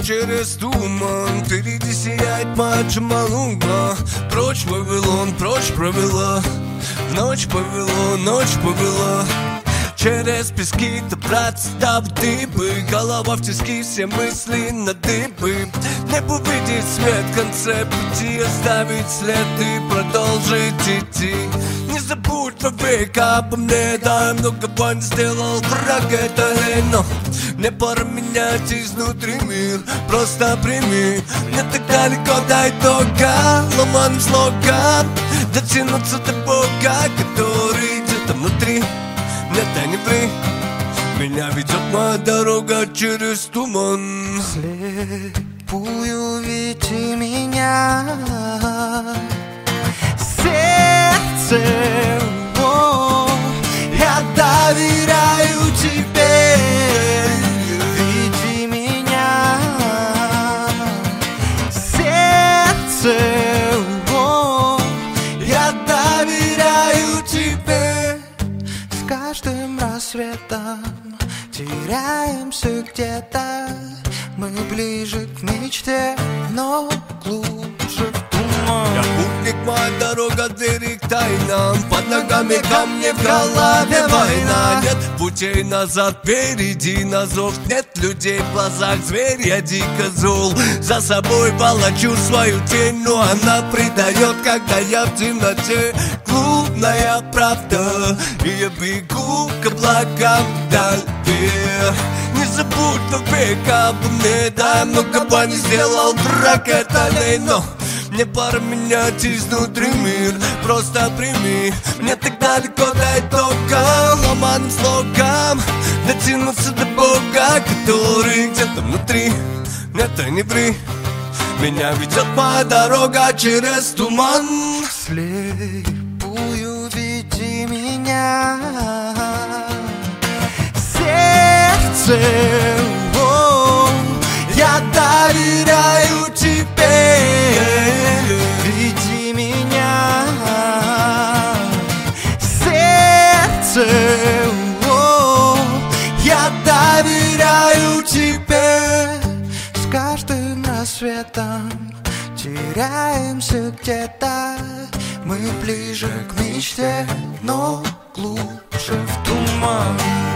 через туман. Впереди сияет мать Джамалуна. Прочь Вавилон, прочь провела. В ночь повело, ночь повела. Через пески добраться до дыбы. Голова в тиски, все мысли на дыбы. Небо видит свет в конце пути. Оставить след и продолжить идти. Не забудь вовек обо мне. Да, много бань сделал враг, это но мне пора менять изнутри мир. Просто прими. Не так далеко до итога. Ломаным слогом дотянуться до Бога, который где-то внутри. Нет, да не ври. Меня ведет моя дорога через туман. Слепую веди меня, сердце, я доверяю тебе. Веди меня, сердце, я доверяю тебе. С каждым рассветом теряемся где-то. Мы ближе к мечте, но глубже в туман. Я путник, моя дорога, двери к тайнам. Под ногами камни, в голове война. Нет путей назад, впереди на зов. Нет людей в глазах, зверь, я дико зол. За собой волочу свою тень, но она предает, когда я в темноте. Глупная правда, и я бегу к облакам вдали. Не забудь вовек обо мне. Да, много бани сделал враг, это но мне пора менять изнутри мир. Просто прими. Мне так далеко до итога. Ломаным слогом дотянуться до Бога, который где-то внутри. Нет, да не ври. Меня ведет моя дорога через туман. Слепую веди меня, сердце, я доверяю тебе. Веди меня, сердце, я доверяю тебе. С каждым рассветом теряемся где-то. Мы ближе к мечте, но глубже в туман.